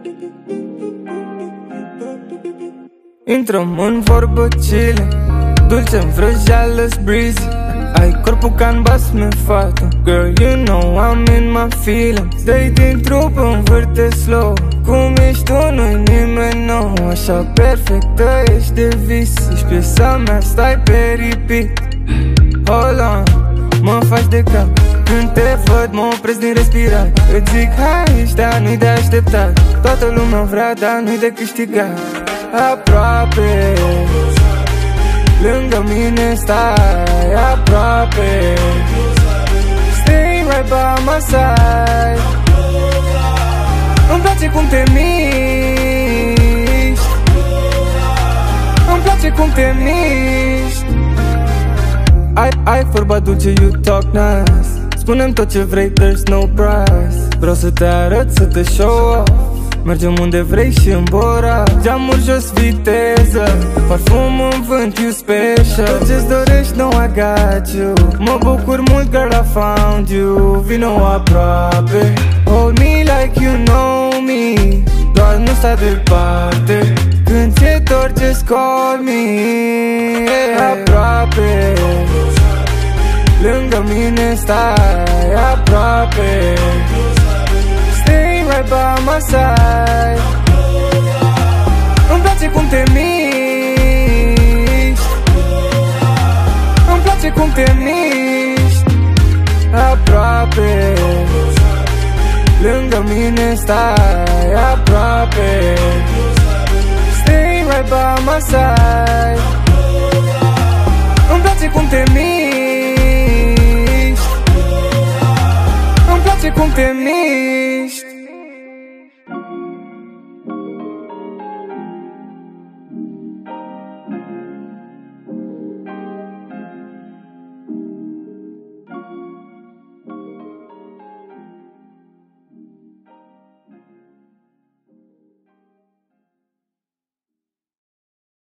Intrăm în vorbă chile, dulce-n vrăjeală-s breezy. Ai corpul ca-n basme, fată. Girl, you know I'm in my feelings. Dă-i din trup, învârte slow. Cum ești tu, nu-i nimeni nou. Așa perfectă, ești de vis. Ești piesa mea, stai pe repeat. Hold on, mă faci de cap. Când te văd, mă opresc din respirat. Îți zic, hai, ăștia nu-i de așteptat. Toată lumea vrea, dar nu-i de câștigat. Aproape, lângă mine stai, aproape. Stay right by my side. Îmi place cum te miști. Îmi place cum te miști. Ai vorba dulce, you talk nice. Spune-mi tot ce vrei, there's no price. Vreau să te arăt, să te show off. Mergem unde vrei și în Bora. Geamuri jos, viteză. Parfum în vânt, you special. Tot ce-ți dorești, no, I got you. Mă bucur mult, girl, I found you. Vino aproape. Hold me like you know me. Doar nu sta departe. Când ți-e dor, just call me. Aproape, lângă mine stai, aproape. Stay right by my side. Îmi place cum te miști. Îmi place cum te miști. Aproape, lângă mine stai, aproape. Stay right by my side. Îmi place cum te miști. Îmi place cum te miști.